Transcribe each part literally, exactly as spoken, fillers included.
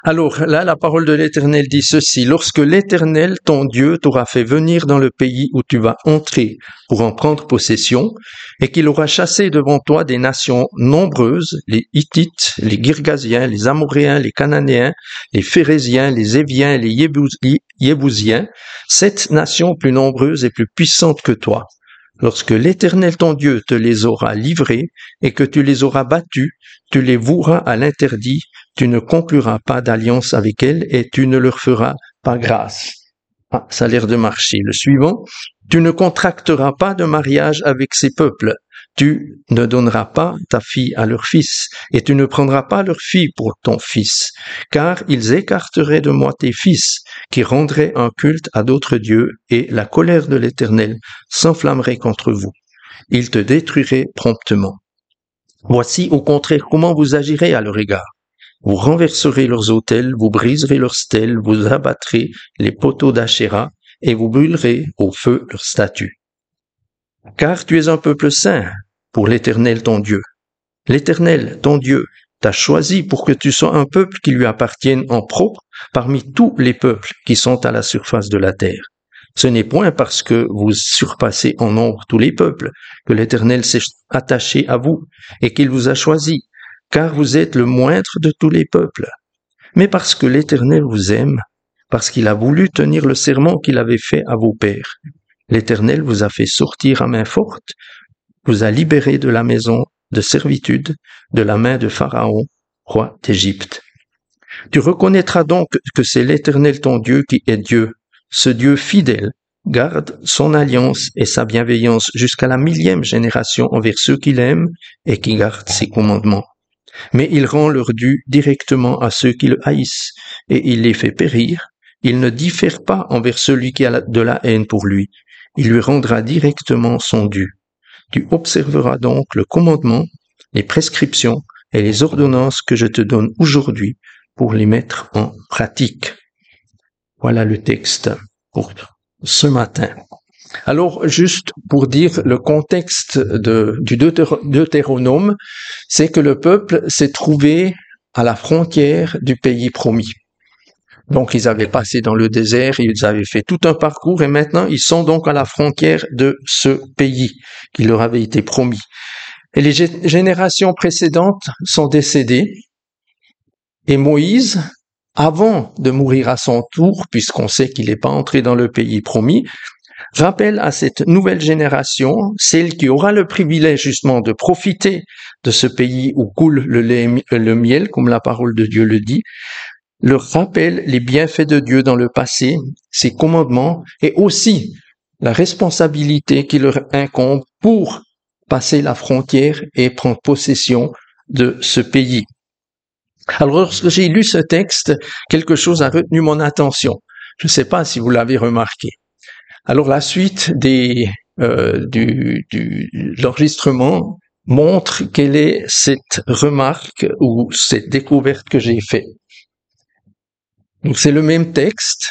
Alors là, la parole de l'Éternel dit ceci: lorsque l'Éternel, ton Dieu, t'aura fait venir dans le pays où tu vas entrer pour en prendre possession, et qu'il aura chassé devant toi des nations nombreuses, les Hittites, les Girgasiens, les Amoréens, les Cananéens, les Phérésiens, les Éviens, les Yébousiens, sept nations plus nombreuses et plus puissantes que toi. Lorsque l'Éternel ton Dieu te les aura livrés et que tu les auras battus, tu les voueras à l'interdit, tu ne concluras pas d'alliance avec elles et tu ne leur feras pas grâce. Ah, ça a l'air de marcher. Le suivant, tu ne contracteras pas de mariage avec ces peuples. Tu ne donneras pas ta fille à leur fils, et tu ne prendras pas leur fille pour ton fils, car ils écarteraient de moi tes fils, qui rendraient un culte à d'autres dieux, et la colère de l'Éternel s'enflammerait contre vous. Ils te détruiraient promptement. Voici au contraire comment vous agirez à leur égard. Vous renverserez leurs autels, vous briserez leurs stèles, vous abattrez les poteaux d'Achéra, et vous brûlerez au feu leurs statues. Car tu es un peuple saint pour l'Éternel ton Dieu. L'Éternel ton Dieu t'a choisi pour que tu sois un peuple qui lui appartienne en propre parmi tous les peuples qui sont à la surface de la terre. Ce n'est point parce que vous surpassez en nombre tous les peuples que l'Éternel s'est attaché à vous et qu'il vous a choisi, car vous êtes le moindre de tous les peuples, mais parce que l'Éternel vous aime, parce qu'il a voulu tenir le serment qu'il avait fait à vos pères. L'Éternel vous a fait sortir à main forte, vous a libéré de la maison de servitude, de la main de Pharaon, roi d'Égypte. Tu reconnaîtras donc que c'est l'Éternel ton Dieu qui est Dieu. Ce Dieu fidèle garde son alliance et sa bienveillance jusqu'à la millième génération envers ceux qui l'aiment et qui gardent ses commandements. Mais il rend leur dû directement à ceux qui le haïssent, et il les fait périr. Il ne diffère pas envers celui qui a de la haine pour lui. Il lui rendra directement son dû. Tu observeras donc le commandement, les prescriptions et les ordonnances que je te donne aujourd'hui pour les mettre en pratique. Voilà le texte pour ce matin. Alors, juste pour dire le contexte de, du Deutéronome, c'est que le peuple s'est trouvé à la frontière du pays promis. Donc, ils avaient passé dans le désert, ils avaient fait tout un parcours et maintenant, ils sont donc à la frontière de ce pays qui leur avait été promis. Et les générations précédentes sont décédées et Moïse, avant de mourir à son tour, puisqu'on sait qu'il n'est pas entré dans le pays promis, rappelle à cette nouvelle génération, celle qui aura le privilège justement de profiter de ce pays où coule le lait et le miel, comme la parole de Dieu le dit, leur rappelle les bienfaits de Dieu dans le passé, ses commandements et aussi la responsabilité qui leur incombe pour passer la frontière et prendre possession de ce pays. Alors, lorsque j'ai lu ce texte, quelque chose a retenu mon attention. Je ne sais pas si vous l'avez remarqué. Alors, la suite des, euh, du, du, de l'enregistrement montre quelle est cette remarque ou cette découverte que j'ai faite. Donc, c'est le même texte.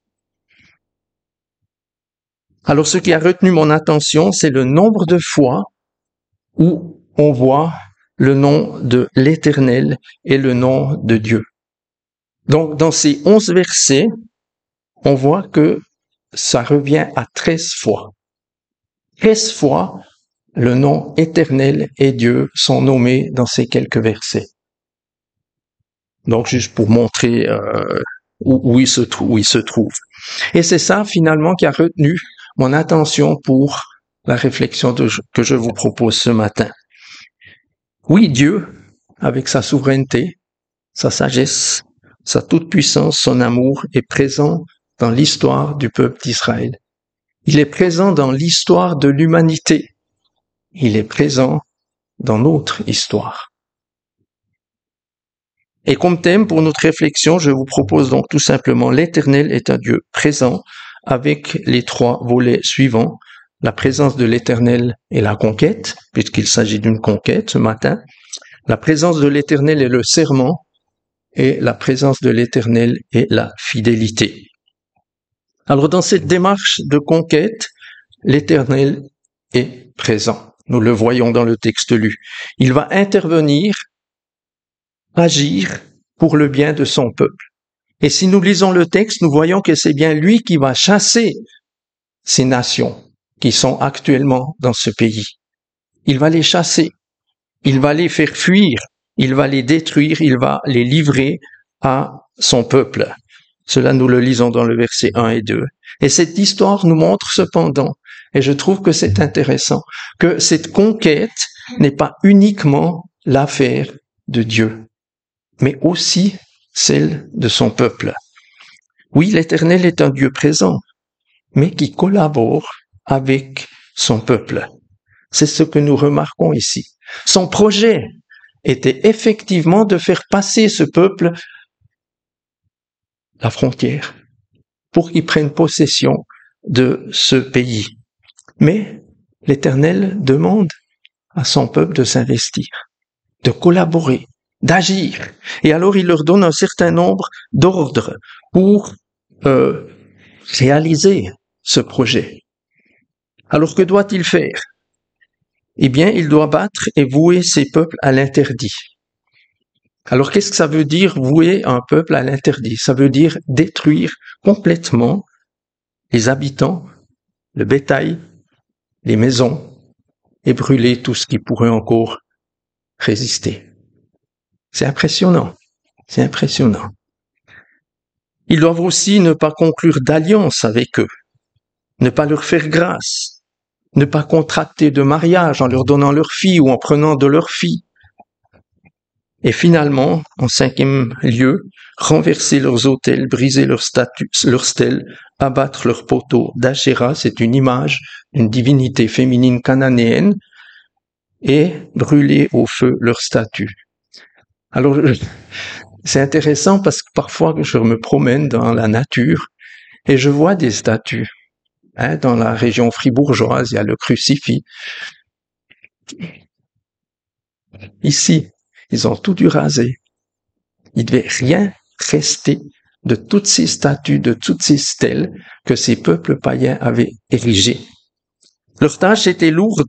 Alors, ce qui a retenu mon attention, c'est le nombre de fois où on voit le nom de l'Éternel et le nom de Dieu. Donc, dans ces onze versets, on voit que ça revient à treize fois. Treize fois, le nom éternel et Dieu sont nommés dans ces quelques versets. Donc, juste pour montrer euh, où, où, il se trouve, où il se trouve. Et c'est ça, finalement, qui a retenu mon attention pour la réflexion de, que je vous propose ce matin. Oui, Dieu, avec sa souveraineté, sa sagesse, sa toute-puissance, son amour, est présent dans l'histoire du peuple d'Israël. Il est présent dans l'histoire de l'humanité. Il est présent dans notre histoire. Et comme thème pour notre réflexion, je vous propose donc tout simplement l'Éternel est un Dieu présent avec les trois volets suivants. La présence de l'Éternel et la conquête, puisqu'il s'agit d'une conquête ce matin. La présence de l'Éternel est le serment et la présence de l'Éternel est la fidélité. Alors dans cette démarche de conquête, l'Éternel est présent. Nous le voyons dans le texte lu. Il va intervenir, agir pour le bien de son peuple. Et si nous lisons le texte, nous voyons que c'est bien lui qui va chasser ces nations qui sont actuellement dans ce pays. Il va les chasser, il va les faire fuir, il va les détruire, il va les livrer à son peuple. Cela, nous le lisons dans le verset un et deux. Et cette histoire nous montre cependant, et je trouve que c'est intéressant, que cette conquête n'est pas uniquement l'affaire de Dieu, mais aussi celle de son peuple. Oui, l'Éternel est un Dieu présent, mais qui collabore avec son peuple. C'est ce que nous remarquons ici. Son projet était effectivement de faire passer ce peuple la frontière pour qu'il prenne possession de ce pays. Mais l'Éternel demande à son peuple de s'investir, de collaborer, d'agir. Et alors il leur donne un certain nombre d'ordres pour euh, réaliser ce projet. Alors que doit-il faire? Eh bien, il doit battre et vouer ses peuples à l'interdit. Alors qu'est-ce que ça veut dire vouer un peuple à l'interdit? Ça veut dire détruire complètement les habitants, le bétail, les maisons et brûler tout ce qui pourrait encore résister. C'est impressionnant, c'est impressionnant. Ils doivent aussi ne pas conclure d'alliance avec eux, ne pas leur faire grâce, ne pas contracter de mariage en leur donnant leur fille ou en prenant de leur fille. Et finalement, en cinquième lieu, renverser leurs autels, briser leurs statues, leurs stèles, abattre leurs poteaux d'Achéra, c'est une image d'une divinité féminine cananéenne, et brûler au feu leurs statues. Alors, c'est intéressant parce que parfois je me promène dans la nature et je vois des statues. Hein, dans la région fribourgeoise, il y a le crucifix. Ici, ils ont tout dû raser. Il ne devait rien rester de toutes ces statues, de toutes ces stèles que ces peuples païens avaient érigées. Leur tâche était lourde,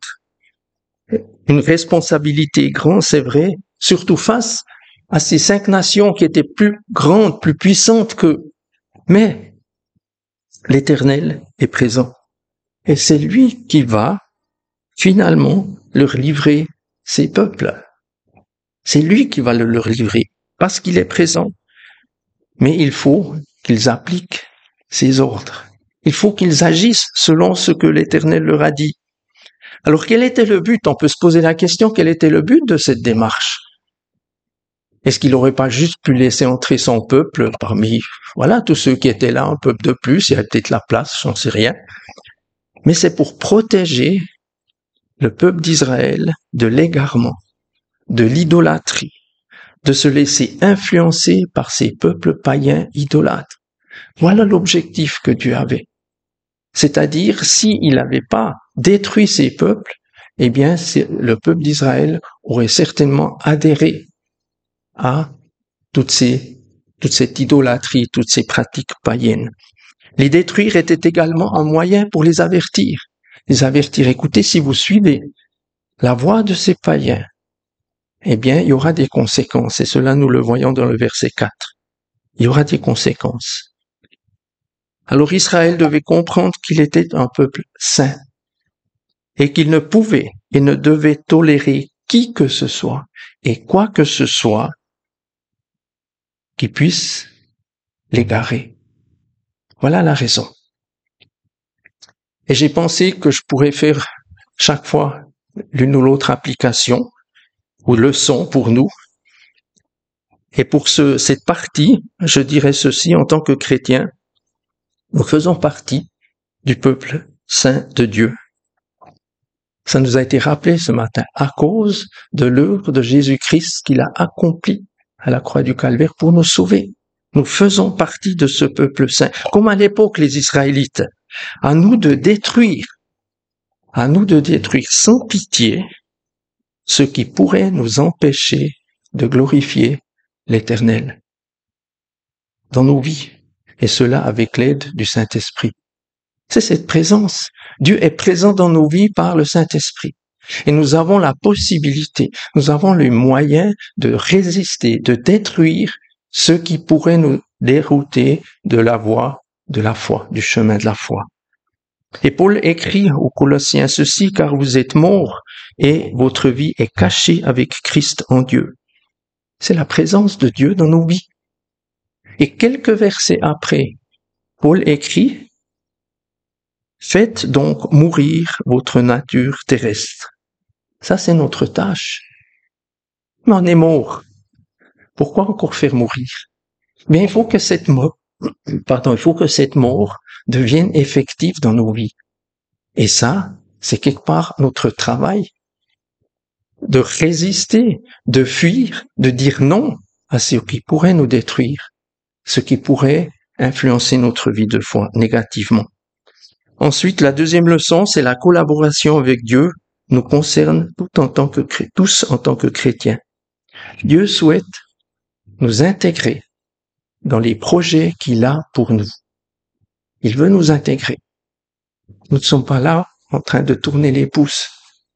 une responsabilité grande, c'est vrai, surtout face à ces cinq nations qui étaient plus grandes, plus puissantes qu'eux. Mais l'Éternel est présent. Et c'est lui qui va finalement leur livrer ces peuples. C'est lui qui va le leur livrer, parce qu'il est présent. Mais il faut qu'ils appliquent ses ordres. Il faut qu'ils agissent selon ce que l'Éternel leur a dit. Alors quel était le but? On peut se poser la question, quel était le but de cette démarche? Est-ce qu'il n'aurait pas juste pu laisser entrer son peuple parmi, voilà, tous ceux qui étaient là, un peuple de plus, il y avait peut-être la place, j'en sais rien. Mais c'est pour protéger le peuple d'Israël de l'égarement, de l'idolâtrie, de se laisser influencer par ces peuples païens idolâtres. Voilà l'objectif que Dieu avait. C'est-à-dire, s'il n'avait pas détruit ces peuples, eh bien, le peuple d'Israël aurait certainement adhéré à toutes ces, toute cette idolâtrie, toutes ces pratiques païennes. Les détruire était également un moyen pour les avertir. Les avertir, écoutez, si vous suivez la voie de ces païens, eh bien, il y aura des conséquences. Et cela, nous le voyons dans le verset quatre. Il y aura des conséquences. Alors Israël devait comprendre qu'il était un peuple saint et qu'il ne pouvait et ne devait tolérer qui que ce soit et quoi que ce soit qui puisse l'égarer. Voilà la raison. Et j'ai pensé que je pourrais faire chaque fois l'une ou l'autre application ou leçon pour nous. Et pour ce, cette partie, je dirais ceci en tant que chrétien, nous faisons partie du peuple saint de Dieu. Ça nous a été rappelé ce matin à cause de l'œuvre de Jésus-Christ qu'il a accompli à la croix du Calvaire pour nous sauver. Nous faisons partie de ce peuple saint, comme à l'époque les Israélites. À nous de détruire, à nous de détruire sans pitié ce qui pourrait nous empêcher de glorifier l'Éternel dans nos vies, et cela avec l'aide du Saint-Esprit. C'est cette présence. Dieu est présent dans nos vies par le Saint-Esprit. Et nous avons la possibilité, nous avons les moyens de résister, de détruire ce qui pourrait nous dérouter de la voie de la foi, du chemin de la foi. Et Paul écrit aux Colossiens ceci, car vous êtes morts et votre vie est cachée avec Christ en Dieu. C'est la présence de Dieu dans nos vies. Et quelques versets après, Paul écrit, faites donc mourir votre nature terrestre. Ça, c'est notre tâche. Mais on est mort. Pourquoi encore faire mourir? Mais il faut que cette mort, pardon, il faut que cette mort devienne effective dans nos vies. Et ça, c'est quelque part notre travail de résister, de fuir, de dire non à ce qui pourrait nous détruire, ce qui pourrait influencer notre vie de foi négativement. Ensuite, la deuxième leçon, c'est la collaboration avec Dieu nous concerne tout en tant que, tous en tant que chrétiens. Dieu souhaite nous intégrer dans les projets qu'il a pour nous. Il veut nous intégrer. Nous ne sommes pas là en train de tourner les pouces.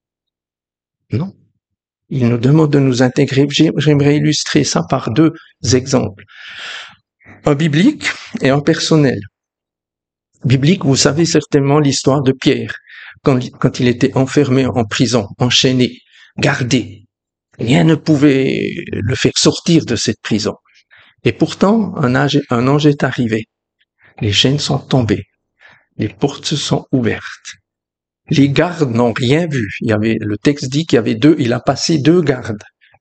Non. Il nous demande de nous intégrer. J'aimerais illustrer ça par deux exemples. Un biblique et un personnel. Biblique, vous savez certainement l'histoire de Pierre, quand, quand il était enfermé en prison, enchaîné, gardé. Rien ne pouvait le faire sortir de cette prison. Et pourtant, un ange, un ange est arrivé. Les chaînes sont tombées. Les portes se sont ouvertes. Les gardes n'ont rien vu. Il y avait, le texte dit qu'il y avait deux, il a passé deux gardes.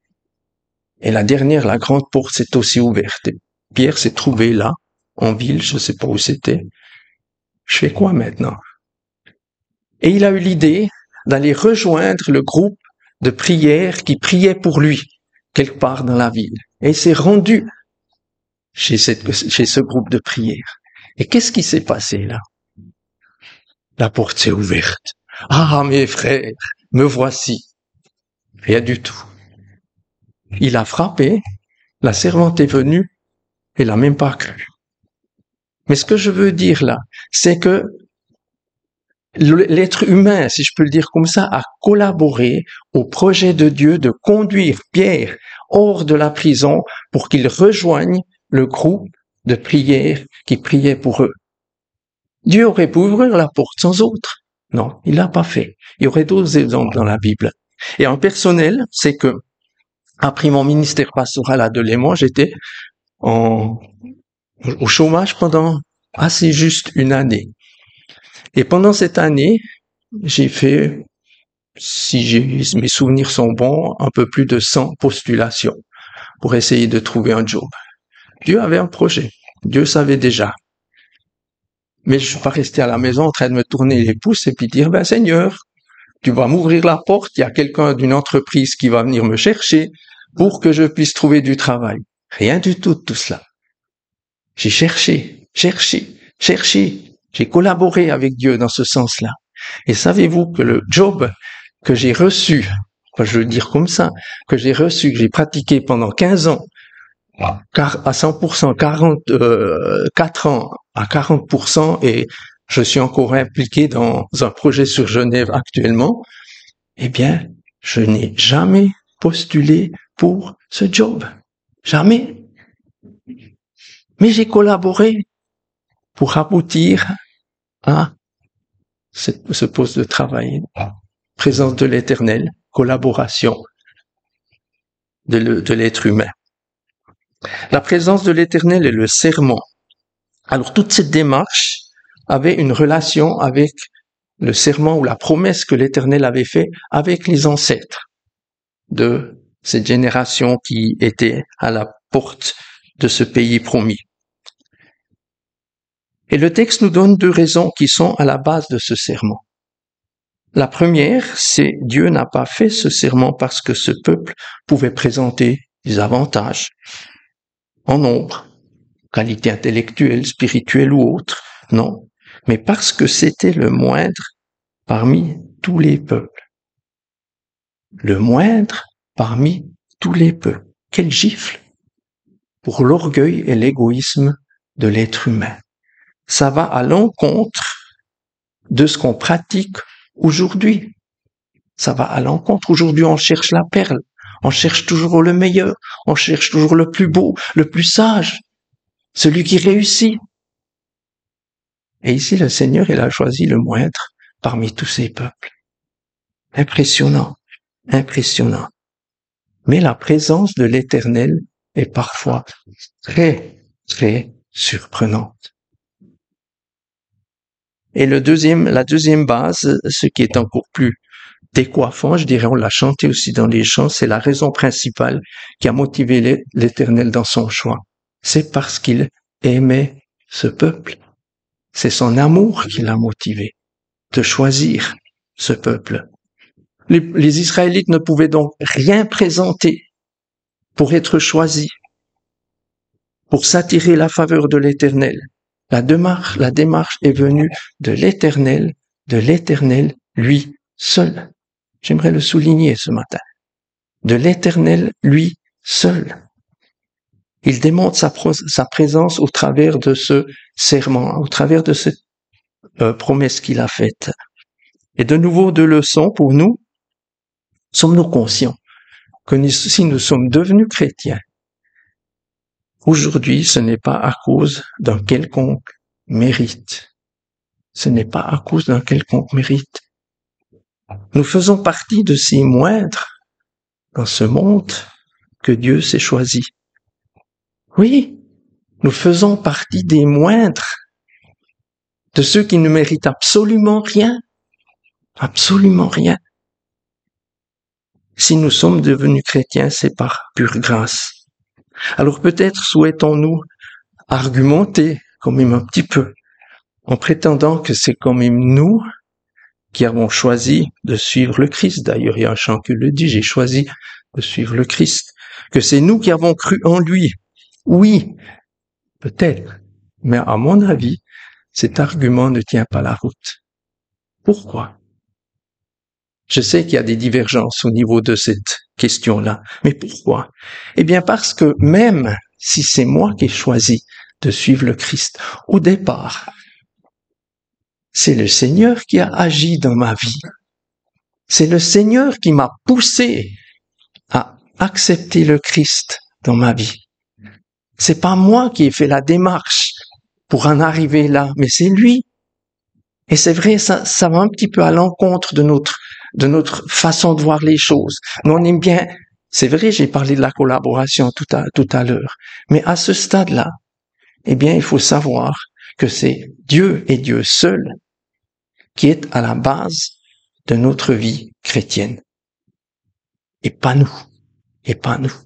Et la dernière, la grande porte s'est aussi ouverte. Et Pierre s'est trouvé là, en ville, je ne sais pas où c'était. Je fais quoi maintenant? Et il a eu l'idée d'aller rejoindre le groupe de prière qui priait pour lui, quelque part dans la ville. Et il s'est rendu chez, cette, chez ce groupe de prière. Et qu'est-ce qui s'est passé là? La porte s'est ouverte. Ah, mes frères, me voici. Rien du tout. Il a frappé, la servante est venue, elle n'a même pas cru. Mais ce que je veux dire là, c'est que l'être humain, si je peux le dire comme ça, a collaboré au projet de Dieu de conduire Pierre hors de la prison pour qu'il rejoigne le groupe de prière qui priait pour eux. Dieu aurait pu ouvrir la porte sans autre. Non, il l'a pas fait. Il y aurait d'autres exemples dans la Bible. Et en personnel, c'est que, après mon ministère pastoral à Delémont, j'étais en, au chômage pendant assez juste une année. Et pendant cette année, j'ai fait, si j'ai, mes souvenirs sont bons, un peu plus de cent postulations pour essayer de trouver un job. Dieu avait un projet. Dieu savait déjà. Mais je suis pas resté à la maison en train de me tourner les pouces et puis dire, ben Seigneur, tu vas m'ouvrir la porte, il y a quelqu'un d'une entreprise qui va venir me chercher pour que je puisse trouver du travail. Rien du tout de tout cela. J'ai cherché, cherché, cherché. J'ai collaboré avec Dieu dans ce sens-là. Et savez-vous que le job que j'ai reçu, enfin, je veux dire comme ça, que j'ai reçu, que j'ai pratiqué pendant quinze ans, car à cent pour cent, quarante, euh, quatre ans à quarante pour cent, et je suis encore impliqué dans un projet sur Genève actuellement, eh bien, je n'ai jamais postulé pour ce job. Jamais. Mais j'ai collaboré pour aboutir à ce, ce poste de travail. Présence de l'Éternel, collaboration de, le, de l'être humain. La présence de l'Éternel et le serment. Alors, toute cette démarche avait une relation avec le serment ou la promesse que l'Éternel avait fait avec les ancêtres de cette génération qui était à la porte de ce pays promis. Et le texte nous donne deux raisons qui sont à la base de ce serment. La première, c'est Dieu n'a pas fait ce serment parce que ce peuple pouvait présenter des avantages en nombre, qualité intellectuelle, spirituelle ou autre, non, mais parce que c'était le moindre parmi tous les peuples. Le moindre parmi tous les peuples. Quelle gifle pour l'orgueil et l'égoïsme de l'être humain. Ça va à l'encontre de ce qu'on pratique aujourd'hui. Ça va à l'encontre. Aujourd'hui, on cherche la perle. On cherche toujours le meilleur, on cherche toujours le plus beau, le plus sage, celui qui réussit. Et ici, le Seigneur, il a choisi le moindre parmi tous ces peuples. Impressionnant, impressionnant. Mais la présence de l'Éternel est parfois très, très surprenante. Et le deuxième, la deuxième base, ce qui est encore plus décoiffant, je dirais, on l'a chanté aussi dans les chants, c'est la raison principale qui a motivé l'Éternel dans son choix. C'est parce qu'il aimait ce peuple. C'est son amour qui l'a motivé de choisir ce peuple. Les, les Israélites ne pouvaient donc rien présenter pour être choisis, pour s'attirer la faveur de l'Éternel. La démarche, la démarche est venue de l'Éternel, de l'Éternel lui seul. J'aimerais le souligner ce matin. De l'Éternel lui seul. Il démontre sa, sa présence au travers de ce serment, au travers de cette euh, promesse qu'il a faite. Et de nouveau, deux leçons pour nous. Sommes-nous conscients que nous, si nous sommes devenus chrétiens, aujourd'hui, ce n'est pas à cause d'un quelconque mérite. Ce n'est pas à cause d'un quelconque mérite. Nous faisons partie de ces moindres dans ce monde que Dieu s'est choisi. Oui, nous faisons partie des moindres, de ceux qui ne méritent absolument rien, absolument rien. Si nous sommes devenus chrétiens, c'est par pure grâce. Alors peut-être souhaitons-nous argumenter quand même un petit peu, en prétendant que c'est quand même nous qui avons choisi de suivre le Christ. D'ailleurs, il y a un chant qui le dit, j'ai choisi de suivre le Christ. Que c'est nous qui avons cru en lui. Oui, peut-être. Mais à mon avis, cet argument ne tient pas la route. Pourquoi? Je sais qu'il y a des divergences au niveau de cette question-là. Mais pourquoi? Eh bien parce que même si c'est moi qui ai choisi de suivre le Christ, au départ, c'est le Seigneur qui a agi dans ma vie. C'est le Seigneur qui m'a poussé à accepter le Christ dans ma vie. C'est pas moi qui ai fait la démarche pour en arriver là, mais c'est lui. Et c'est vrai, ça, ça va un petit peu à l'encontre de notre, de notre façon de voir les choses. Nous, on aime bien, c'est vrai, j'ai parlé de la collaboration tout à, tout à l'heure. Mais à ce stade-là, eh bien, il faut savoir que c'est Dieu et Dieu seul qui est à la base de notre vie chrétienne. Et pas nous. Et pas nous.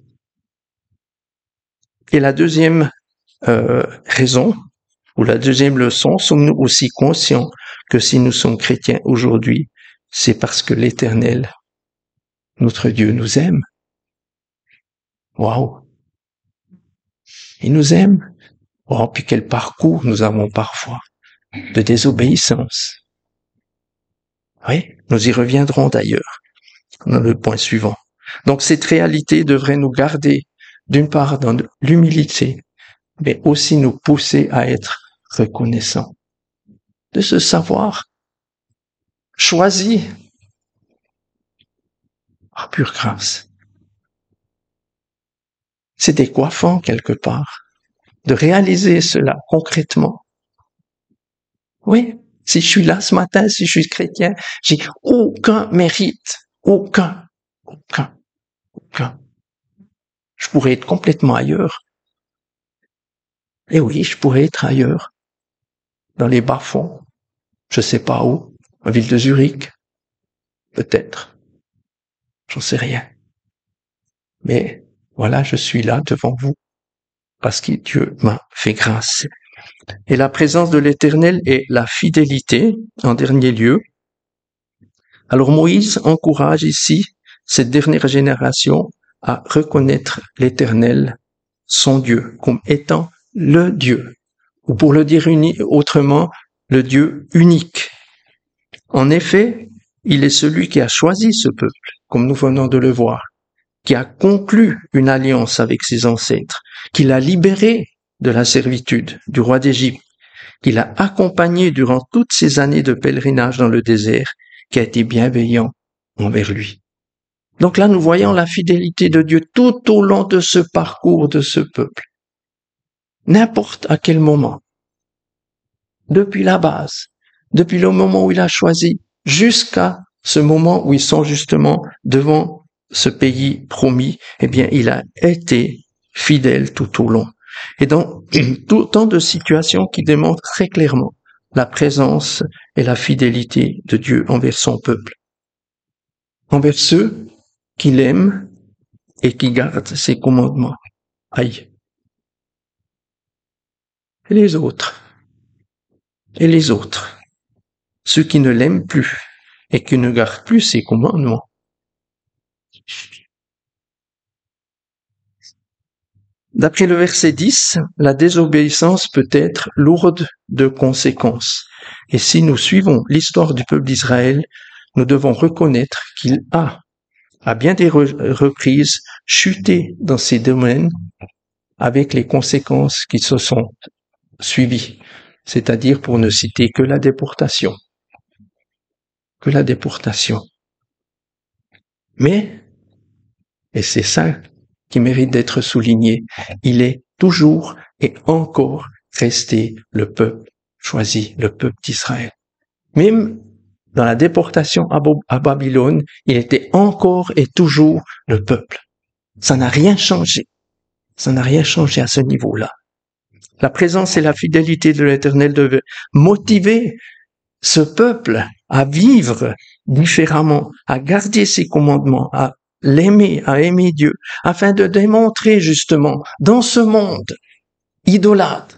Et la deuxième euh, raison, ou la deuxième leçon, sommes-nous aussi conscients que si nous sommes chrétiens aujourd'hui, c'est parce que l'Éternel, notre Dieu, nous aime. Waouh! Il nous aime. Oh, puis quel parcours nous avons parfois de désobéissance. Oui, nous y reviendrons d'ailleurs dans le point suivant. Donc cette réalité devrait nous garder d'une part dans l'humilité, mais aussi nous pousser à être reconnaissants de ce savoir choisi par pure grâce. C'est décoiffant quelque part de réaliser cela concrètement. Oui, si je suis là ce matin, si je suis chrétien, j'ai aucun mérite, aucun, aucun, aucun. Je pourrais être complètement ailleurs. Et oui, je pourrais être ailleurs, dans les bas-fonds, je sais pas où, en ville de Zurich, peut-être, j'en sais rien. Mais voilà, je suis là devant vous, parce que Dieu m'a fait grâce. Et la présence de l'Éternel est la fidélité, en dernier lieu. Alors Moïse encourage ici cette dernière génération à reconnaître l'Éternel, son Dieu, comme étant le Dieu, ou pour le dire uni- autrement, le Dieu unique. En effet, il est celui qui a choisi ce peuple, comme nous venons de le voir, qui a conclu une alliance avec ses ancêtres, qui l'a libéré de la servitude du roi d'Égypte, qui l'a accompagné durant toutes ces années de pèlerinage dans le désert, qui a été bienveillant envers lui. Donc là, nous voyons la fidélité de Dieu tout au long de ce parcours de ce peuple. N'importe à quel moment, depuis la base, depuis le moment où il a choisi, jusqu'à ce moment où ils sont justement devant ce pays promis, eh bien, il a été fidèle tout au long. Et dans autant de situations qui démontrent très clairement la présence et la fidélité de Dieu envers son peuple, envers ceux qu'il aime et qui gardent ses commandements. Aïe. Et les autres, et les autres, ceux qui ne l'aiment plus et qui ne gardent plus ses commandements. D'après le verset dix, la désobéissance peut être lourde de conséquences. Et si nous suivons l'histoire du peuple d'Israël, nous devons reconnaître qu'il a, à bien des reprises, chuté dans ces domaines avec les conséquences qui se sont suivies, c'est-à-dire pour ne citer que la déportation. Que la déportation. Mais, et c'est ça qui mérite d'être souligné, il est toujours et encore resté le peuple choisi, le peuple d'Israël. Même dans la déportation à Babylone, il était encore et toujours le peuple. Ça n'a rien changé. Ça n'a rien changé à ce niveau-là. La présence et la fidélité de l'Éternel devaient motiver ce peuple à vivre différemment, à garder ses commandements, à l'aimer, à aimer Dieu, afin de démontrer justement dans ce monde idolâtre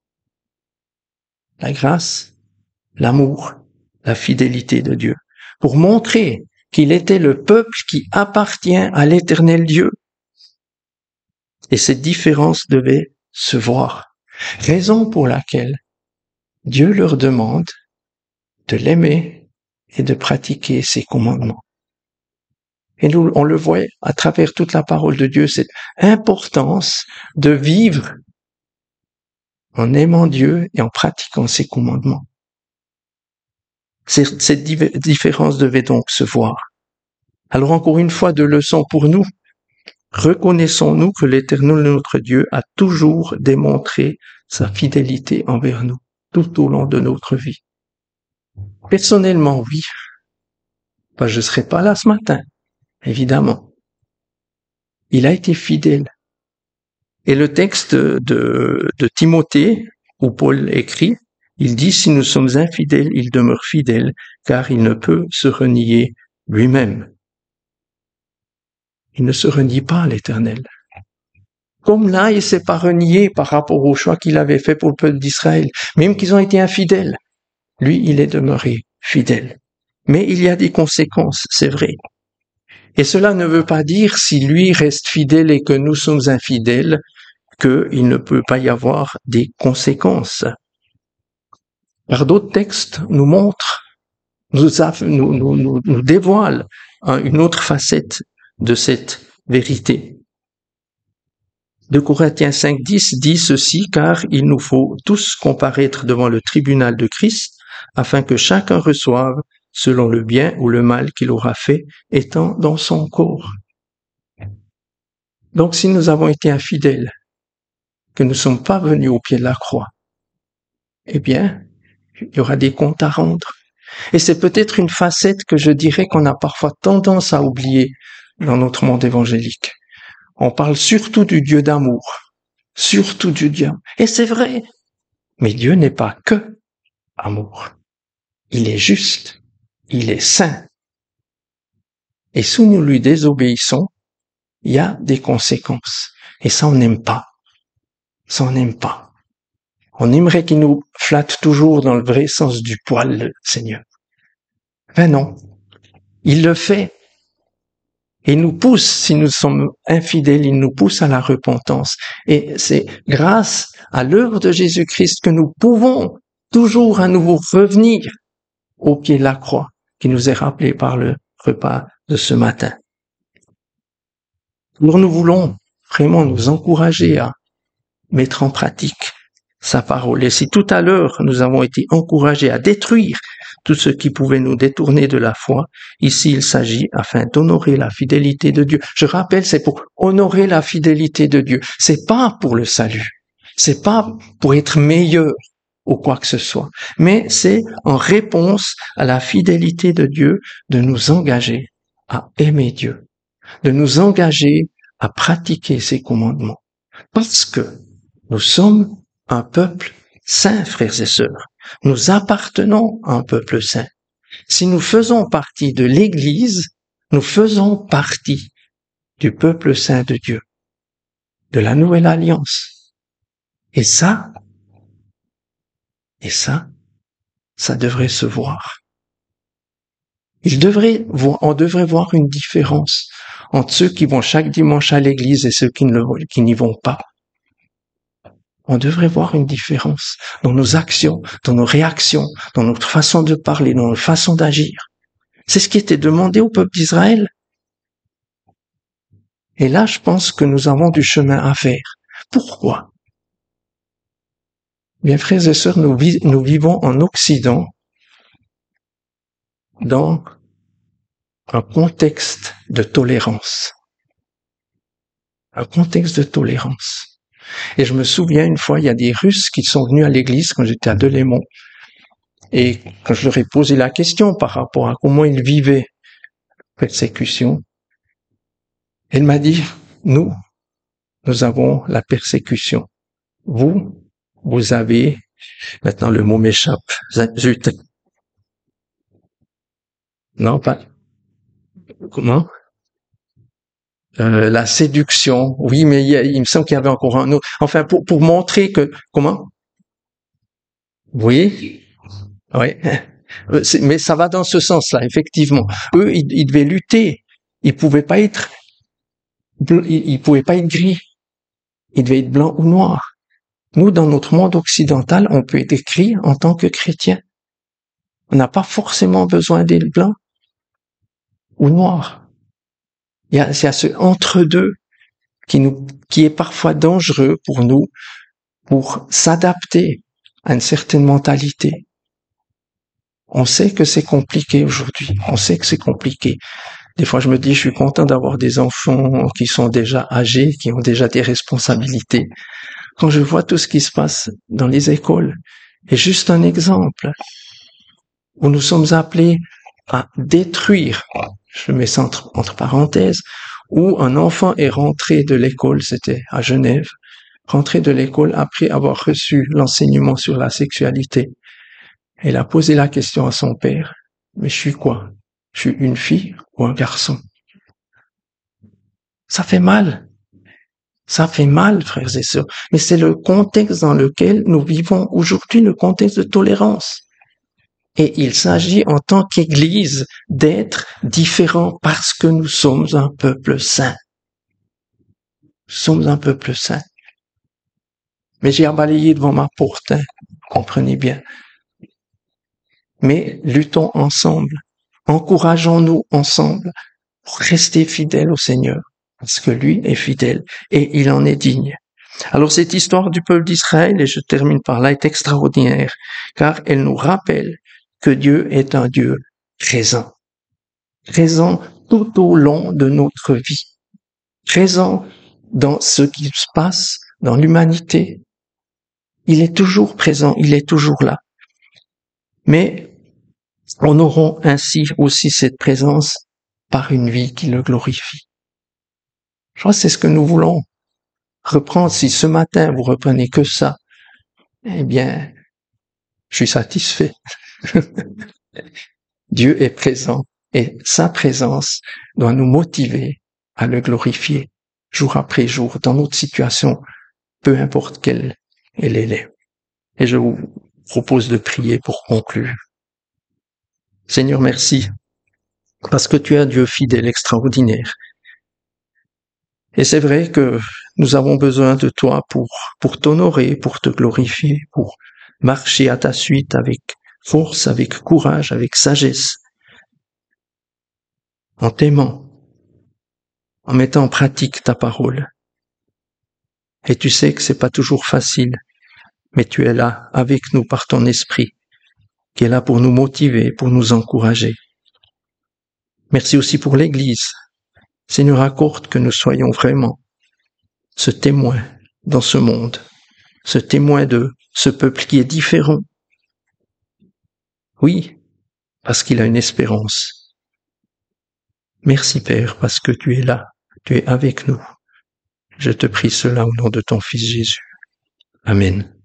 la grâce, l'amour, la fidélité de Dieu, pour montrer qu'il était le peuple qui appartient à l'Éternel Dieu. Et cette différence devait se voir. Raison pour laquelle Dieu leur demande de l'aimer et de pratiquer ses commandements. Et nous, on le voit à travers toute la parole de Dieu, cette importance de vivre en aimant Dieu et en pratiquant ses commandements. Cette différence devait donc se voir. Alors encore une fois, de leçons pour nous. Reconnaissons-nous que l'Éternel notre Dieu a toujours démontré sa fidélité envers nous, tout au long de notre vie. Personnellement, oui. Ben, je ne serai pas là ce matin, évidemment. Il a été fidèle. Et le texte de, de Timothée, où Paul écrit, il dit, si nous sommes infidèles, il demeure fidèle, car il ne peut se renier lui-même. Il ne se renie pas à l'Éternel. Comme là, il ne s'est pas renié par rapport au choix qu'il avait fait pour le peuple d'Israël, même qu'ils ont été infidèles. Lui, il est demeuré fidèle. Mais il y a des conséquences, c'est vrai. Et cela ne veut pas dire, si lui reste fidèle et que nous sommes infidèles, qu'il ne peut pas y avoir des conséquences. Car d'autres textes nous montrent, nous, nous, nous, nous dévoilent hein, une autre facette de cette vérité. deux Corinthiens cinq dix dit ceci, car il nous faut tous comparaître devant le tribunal de Christ, afin que chacun reçoive selon le bien ou le mal qu'il aura fait, étant dans son corps. Donc si nous avons été infidèles, que nous ne sommes pas venus au pied de la croix, eh bien, il y aura des comptes à rendre. Et c'est peut-être une facette que je dirais qu'on a parfois tendance à oublier dans notre monde évangélique. On parle surtout du Dieu d'amour, surtout du Dieu. Et c'est vrai, mais Dieu n'est pas que amour. Il est juste, il est saint. Et si nous lui désobéissons, il y a des conséquences. Et ça, on n'aime pas. Ça, on n'aime pas. On aimerait qu'il nous flatte toujours dans le vrai sens du poil, le Seigneur. Ben non. Il le fait. Et il nous pousse, si nous sommes infidèles, il nous pousse à la repentance. Et c'est grâce à l'œuvre de Jésus-Christ que nous pouvons toujours à nouveau revenir au pied de la croix, qui nous est rappelé par le repas de ce matin. Alors nous voulons vraiment nous encourager à mettre en pratique sa parole. Et si tout à l'heure nous avons été encouragés à détruire tout ce qui pouvait nous détourner de la foi. Ici, il s'agit afin d'honorer la fidélité de Dieu. Je rappelle, c'est pour honorer la fidélité de Dieu. C'est pas pour le salut. C'est pas pour être meilleur ou quoi que ce soit. Mais c'est en réponse à la fidélité de Dieu de nous engager à aimer Dieu, de nous engager à pratiquer ses commandements. Parce que nous sommes un peuple saint, frères et sœurs. Nous appartenons à un peuple saint. Si nous faisons partie de l'Église, nous faisons partie du peuple saint de Dieu, de la nouvelle alliance. Et ça, et ça, ça devrait se voir. Il devrait voir, on devrait voir une différence entre ceux qui vont chaque dimanche à l'église et ceux qui ne, qui n'y vont pas. On devrait voir une différence dans nos actions, dans nos réactions, dans notre façon de parler, dans notre façon d'agir. C'est ce qui était demandé au peuple d'Israël. Et là, je pense que nous avons du chemin à faire. Pourquoi? Bien, frères et sœurs, nous, vi- nous vivons en Occident dans un contexte de tolérance. Un contexte de tolérance. Et je me souviens une fois, il y a des Russes qui sont venus à l'église quand j'étais à Delémont. Et quand je leur ai posé la question par rapport à comment ils vivaient la persécution, elle m'a dit, nous, nous avons la persécution. Vous, vous avez, maintenant le mot m'échappe, zut. Non, pas, comment? Euh, la séduction, oui, mais il, y a, il me semble qu'il y avait encore un autre. Enfin, pour, pour montrer que, comment? Oui, oui. Mais ça va dans ce sens-là, effectivement. Eux, ils, ils devaient lutter. Ils pouvaient pas être, ils, ils pouvaient pas être gris. Ils devaient être blancs ou noirs. Nous, dans notre monde occidental, on peut être gris en tant que chrétien. On n'a pas forcément besoin d'être blanc ou noir. Il y a, il y a ce entre-deux qui nous, qui est parfois dangereux pour nous, pour s'adapter à une certaine mentalité. On sait que c'est compliqué aujourd'hui. On sait que c'est compliqué. Des fois, je me dis, je suis content d'avoir des enfants qui sont déjà âgés, qui ont déjà des responsabilités. Quand je vois tout ce qui se passe dans les écoles, et juste un exemple où nous sommes appelés à détruire, je mets ça entre, entre parenthèses, où un enfant est rentré de l'école, c'était à Genève, rentré de l'école après avoir reçu l'enseignement sur la sexualité. Elle a posé la question à son père, mais je suis quoi? Je suis une fille ou un garçon? Ça fait mal. Ça fait mal, frères et sœurs. Mais c'est le contexte dans lequel nous vivons aujourd'hui, le contexte de tolérance. Et il s'agit en tant qu'Église d'être différents parce que nous sommes un peuple saint. Nous sommes un peuple saint. Mais j'ai à balayer devant ma porte, hein, comprenez bien. Mais luttons ensemble. Encourageons-nous ensemble pour rester fidèles au Seigneur, parce que lui est fidèle et il en est digne. Alors cette histoire du peuple d'Israël, et je termine par là, est extraordinaire, car elle nous rappelle que Dieu est un Dieu présent, présent tout au long de notre vie, présent dans ce qui se passe dans l'humanité. Il est toujours présent, il est toujours là. Mais on aura ainsi aussi cette présence par une vie qui le glorifie. Je crois que c'est ce que nous voulons reprendre. Si ce matin vous reprenez que ça, eh bien, je suis satisfait. Dieu est présent et sa présence doit nous motiver à le glorifier jour après jour dans notre situation, peu importe quelle elle est. Et je vous propose de prier pour conclure. Seigneur, merci, parce que tu es un Dieu fidèle, extraordinaire. Et c'est vrai que nous avons besoin de toi pour, pour t'honorer, pour te glorifier, pour marcher à ta suite avec force, avec courage, avec sagesse, en t'aimant, en mettant en pratique ta parole. Et tu sais que c'est pas toujours facile, mais tu es là avec nous par ton esprit. qui est là pour nous motiver, pour nous encourager. Merci aussi pour l'Église. Seigneur, accorde que nous soyons vraiment ce témoin dans ce monde, ce témoin de ce peuple qui est différent. Oui, parce qu'il a une espérance. Merci Père, parce que tu es là, tu es avec nous. Je te prie cela au nom de ton Fils Jésus. Amen.